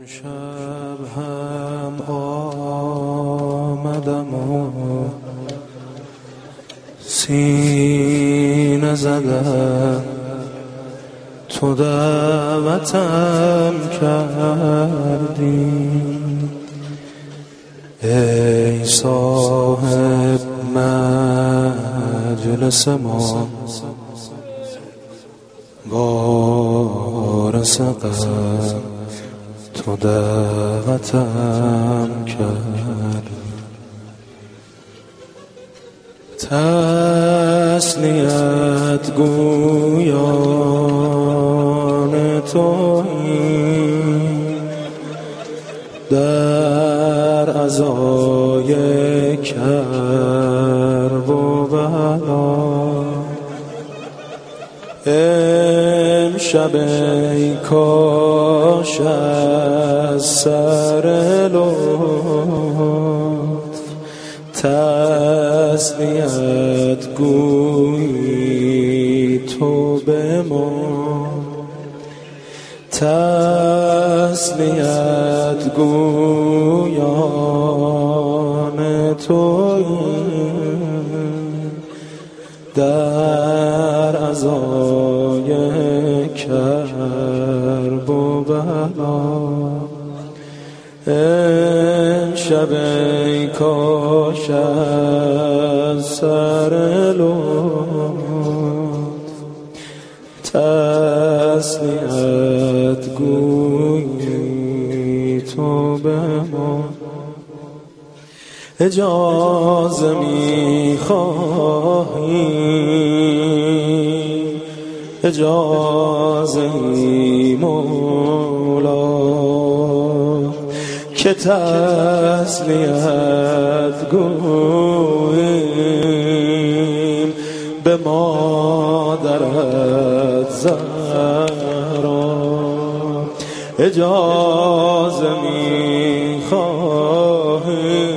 شب هم آمدم و سینه زدم، تو دعوتم کردی ای صاحب مجلس ما، وارث غم تو دعوتم کردی. تسلیت گویان تویی در عزای کرب و بلا، امشب ای کاش از سر لطف تسلیت گویی تو به ما، تسلیت گویان تویی در عزای کرب و بلا، امشب ای کاش از سر لطف تسلیت گویی تو به ما. اجازه می‌خواهی اجازه ای مولا که تسلیت گوییم به مادرت زهرا. اجازه می‌خواهی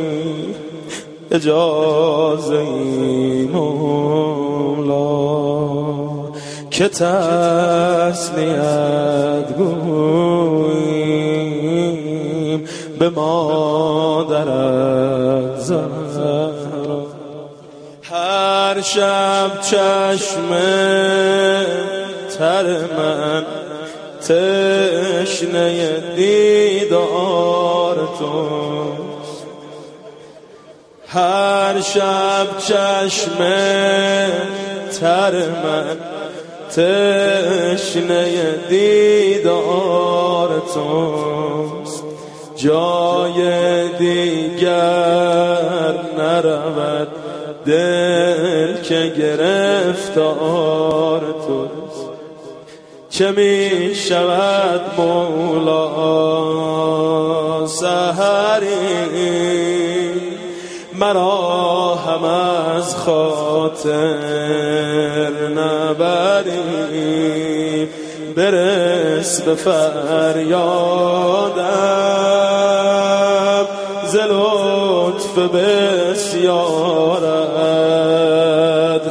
اجازه ای مولا که تسلیت گوییم به مادرت زهرا. هر شب چشم تر من تشنه دیدار توست، هر شب چشم تر من تشنه دیدار توست، جای دیگر نرود دل که گرفتار توست. چه می شود مولا سحری مرا هم از خاطر نبری، برس به فریادم ز لطف بسیارت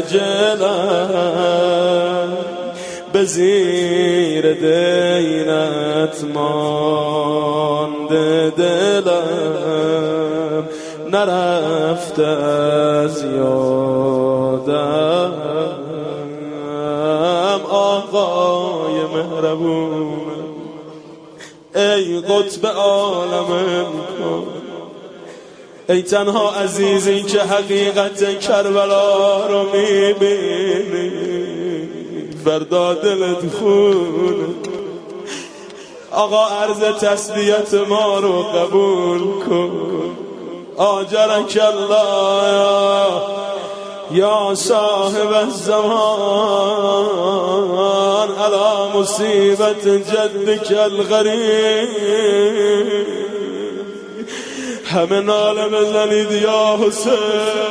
خجلم، به زیر دینت مانده دلم، نرفته از یادم. آقای مهربون ای قطب عالم امکان، ای تنها عزیزی که حقیقت کربلا رو میبینی، فردا دلت خونه. آقا عرض تسلیت ما رو قبول کن. آجرک الله یا صاحب الزمان علی مصیبت جدک الغریب. همه ناله بزنید یا حسین.